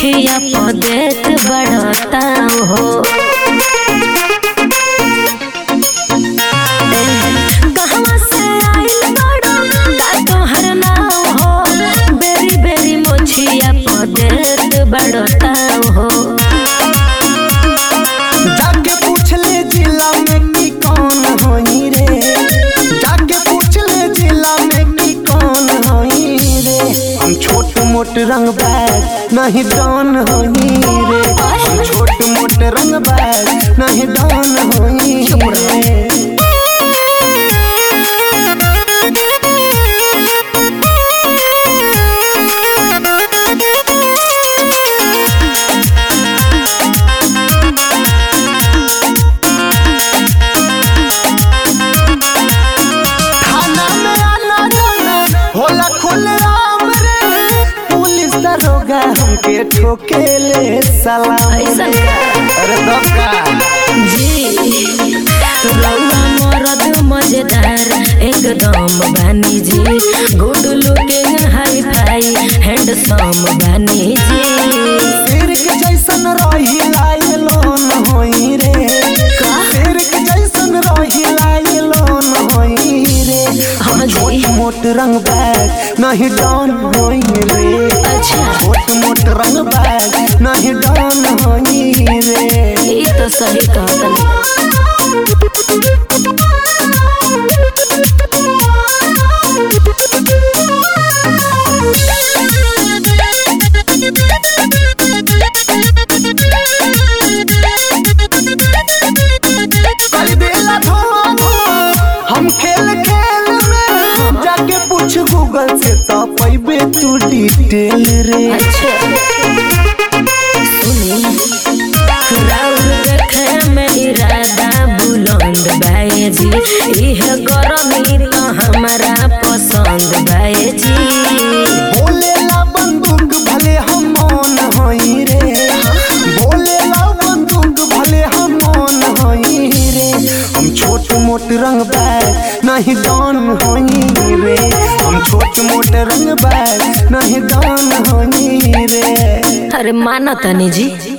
मुखिया पदेत बढ़ता हो। कहाँ से आइल बड़ो का तोहर नाम हो, बेरी बेरी मुखिया पदेत बढ़ता हो। जाके पूछ ले जिला में की कौन होई रे, जाके पूछ ले जिला में की कौन होई रे। हम छोट मोट रंग बैग नहीं डॉन होई रे, हम छोट मोट रंग बैग नहीं डॉन होई रे। होला खुलेआम रे, पुलिस दरोगा हमके ठोकेले सलाम। अरे दबका जी रउआ मरद मजेदार एकदम बानी जी, good looking hi fi handsome बानी जी। शेर के जैसन रही लायलोन होई रे, शेर के जैसन रही लायलोन होई रे। हम छोट मोट रंग बैग नहीं डॉन होई रे, अच्छा छोट मोट रंग बैग नहीं डॉन होई रे। ये तो सही कहता। हम खेल खेल में जाके पूछ गूगल से तो पैबे तू डिटेल रे। अच्छा सुनी राउर देखे में इरादा बुलंद बाए जी, इह गरमी तो हमारा पसंद बाए जी। बोलेला बंदूक भले हम मौन होई रे, बोलेला बंदूक भले हम मौन होई रे। हम छोट मोट रंग बैग नहीं डॉन होई रे, हम छोट मोट रंग बैग नहीं डॉन होई रे। अरे माना तनी जी।